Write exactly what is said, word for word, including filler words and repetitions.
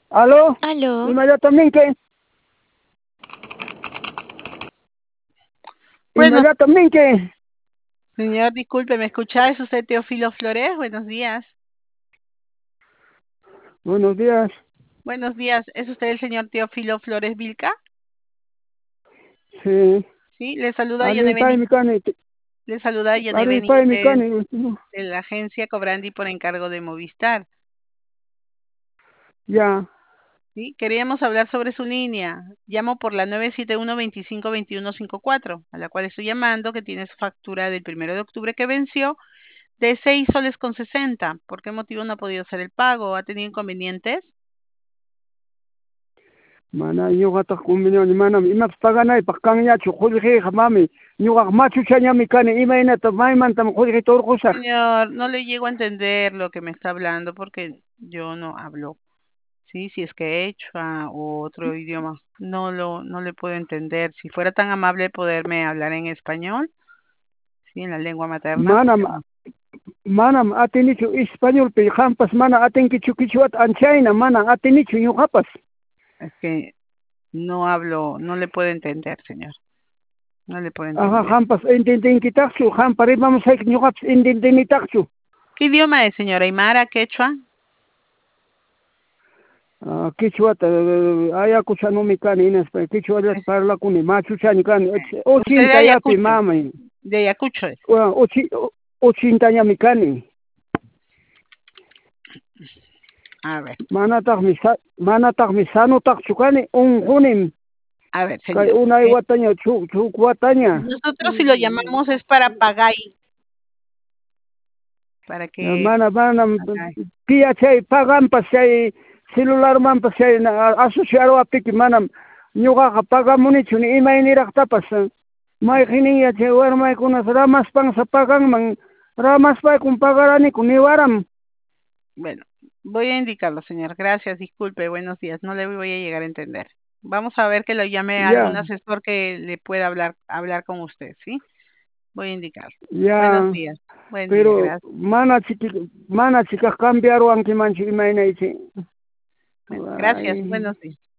¿Aló? Aló. Inmediatamente, Bueno, inmediatamente. señor, disculpe, ¿me escucha? ¿Es usted Teófilo Flores? Buenos días. Buenos días. Buenos días. ¿Es usted el señor Teófilo Flores Vilca? Sí. Sí, le saluda Ali Yane Pai Benítez. Mikani. Le saluda Yane Ali Pai Benítez Mikani. de la agencia Cobrandi por encargo de Movistar. Ya. Sí, queríamos hablar sobre su línea. Llamo por la nueve siete uno, veinticinco, veintiuno, cincuenta y cuatro, a la cual estoy llamando, que tiene su factura del primero de octubre que venció de seis soles con sesenta. ¿Por qué motivo no ha podido hacer el pago? ¿Ha tenido inconvenientes? Mana ñuqata convenio manam imapas paganaypaq kanñachu qullqiqa mami ñuqaqa machuchañami kani imaynata maymantama qullqita urqusaq. Señor, no le llego a entender lo que me está hablando porque yo no hablo, sí, si es que quechua o otro idioma, no lo, no le puedo entender. Si fuera tan amable poderme hablar en español, sí, en la lengua materna, ¿por Manam qué no? manam atinichu españolpi hampas mana atinkichu quichuata anchayna mana atinichu ñuqapas. Es que no hablo, no le puedo entender, señor, no le puedo Ajá, entender. hampas intintinkitachu hampari vamos a ñuqapas intintinitachu. ¿Qué idioma es, señor? ¿Aymara, quechua? Ah, quichuata ayakuchanumi kani inespa quichuata Es- parlakuni machuchani kani eh, Usted de ochenta yapi Ayacucho, mamay de Ayacucho es. ochi ochenta ñami kani A ver, manataqmi sa manataqmi sanutaqchu kani unqunim a ver, kay señor. unay eh, wataña chuk chuk wataña Nosotros si lo llamamos es para pagar, para que mana mana pagar. pia chay pagampas chay celularmanpas chay asociado apiki manam ñuqaqa pagamunichu ni imayniraqtapas mayqiniya chay warmaykunas ramaspansa paganman ramaspaykum pagaraniku niwaram. Bueno, voy a indicarlo, señor. Gracias, disculpe, buenos días. No le voy a llegar a entender. Vamos a ver que lo llame a algún Ya, asesor que le pueda hablar, hablar con usted, ¿sí? Voy a indicarlo. Buenos ya, días. Buen día, pero gracias. mana chiki mana chika cambiaruankimanchu imaynaychi. Bueno, gracias. Ay. Buenos días.